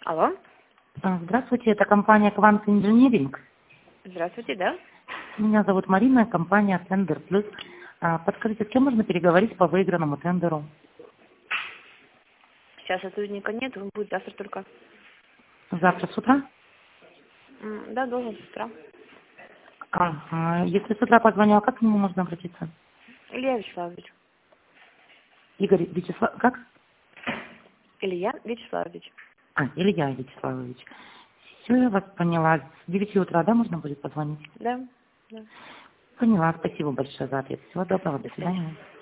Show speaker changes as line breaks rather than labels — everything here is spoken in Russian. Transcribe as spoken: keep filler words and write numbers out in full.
Алло.
А, Здравствуйте, это компания Quant Engineering.
Здравствуйте, да?
Меня зовут Марина, компания Tender Plus. А, Подскажите, с кем можно переговорить по выигранному тендеру?
Сейчас сотрудника нет, он будет завтра только.
Завтра с утра?
М, Да, должен с утра.
Ага. Если с утра позвоню, а как к нему можно обратиться?
Илья Вячеславович.
Игорь Вячеслав... Как?
Илья Вячеславович.
А, Илья Вячеславович. Все, я вас поняла. С девяти утра, да, можно будет позвонить?
Да, да.
Поняла. Спасибо большое за ответ. Всего доброго. До
До свидания.
свидания.